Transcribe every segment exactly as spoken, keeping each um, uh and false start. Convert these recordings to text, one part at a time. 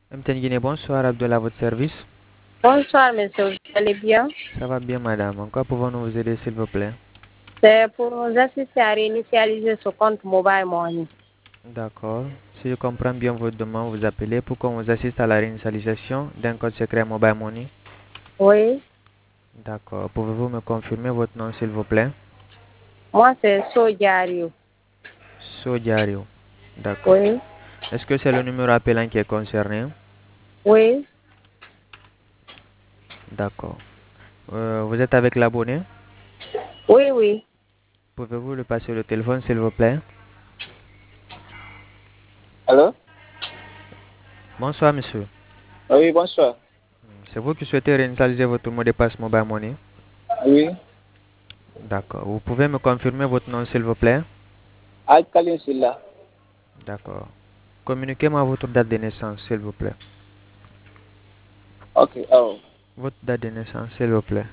M T N Guinée, bonsoir, Abdullah, à votre service. Bonsoir, monsieur. Vous allez bien? Ça va bien, madame. En quoi pouvons-nous vous aider, s'il vous plaît? C'est pour nous assister à réinitialiser ce compte Mobile Money. D'accord. Si je comprends bien votre demande, vous appelez pour qu'on vous assiste à la réinitialisation d'un code secret Mobile Money. Oui, D'accord. Pouvez-vous me confirmer votre nom, s'il vous plaît? moi c'est Sodiario. Sodiario. D'accord. Oui, Est-ce que c'est le numéro appelant qui est concerné? oui, D'accord. Euh, vous êtes avec l'abonné? oui, oui. Pouvez-vous le passer le téléphone, s'il vous plaît? Allô? Bonsoir, monsieur. Oui, bonsoir. C'est vous qui souhaitez réinitialiser votre mot de passe Mobile Money? Oui, D'accord. Vous pouvez me confirmer votre nom, s'il vous plaît? Alcaline Silla. D'accord. Communiquez-moi votre date de naissance, s'il vous plaît. Ok, oh. Votre date de naissance, s'il vous plaît.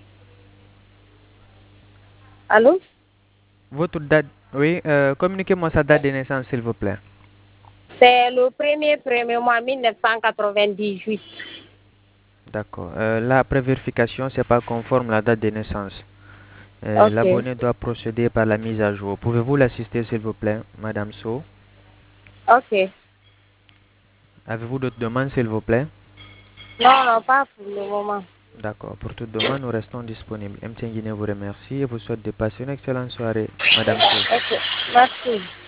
Allô? Votre date, oui, euh, communiquez-moi sa date de naissance, s'il vous plaît. C'est le premier premier mois mille neuf cent quatre-vingt-dix-huit. D'accord. Euh, là, après vérification, c'est pas conforme à la date de naissance. Euh, Ok, L'abonné doit procéder par la mise à jour. Pouvez-vous l'assister, s'il vous plaît, Madame So? ok. Avez-vous d'autres demandes, s'il vous plaît? Non, non, pas pour le moment. D'accord. Pour toute demande, nous restons disponibles. M T N Guinée vous remercie et vous souhaite de passer une excellente soirée, Madame So. Ok, merci.